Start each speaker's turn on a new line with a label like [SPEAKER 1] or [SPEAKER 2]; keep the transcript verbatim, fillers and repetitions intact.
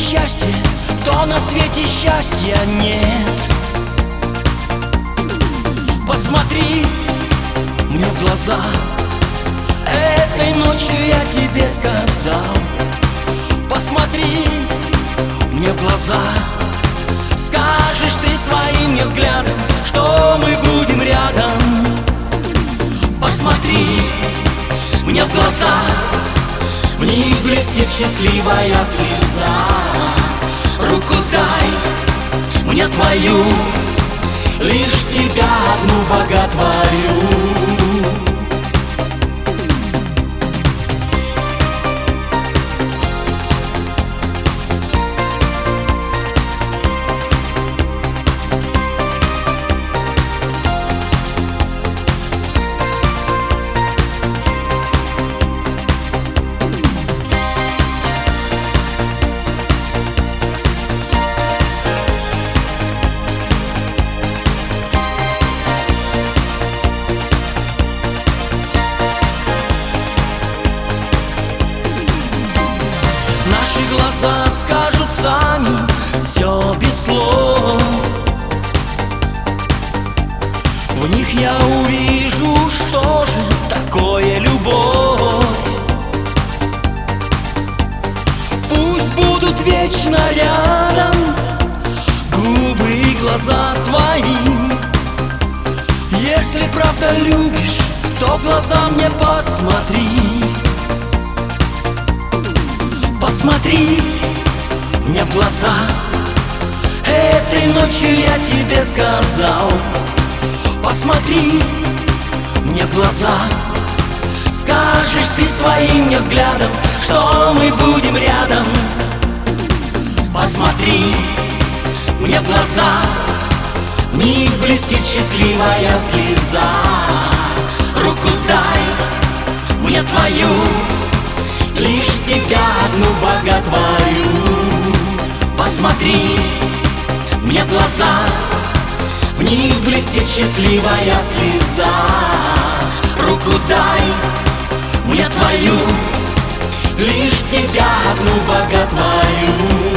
[SPEAKER 1] счастье, то на свете счастья нет. Посмотри мне в глаза, этой ночью я тебе сказал. Посмотри мне в глаза, скажешь ты своим мне взглядом, что мы будем рядом. Посмотри мне в глаза, в них блестит счастливая слеза. Руку дай мне твою, лишь тебя одну боготворю. Глаза скажут сами все без слов. В них я увижу, что же такое любовь. Пусть будут вечно рядом губы и глаза твои. Если правда любишь, то в глаза мне посмотри. Посмотри мне в глаза, этой ночью я тебе сказал. Посмотри мне в глаза, скажешь ты своим мне взглядом, что мы будем рядом. Посмотри мне в глаза, в них блестит счастливая слеза. Руку дай мне твою, лишь тебя одну боготворю. Посмотри мне в глаза, в них блестит счастливая слеза. Руку дай мне твою, лишь тебя одну боготворю.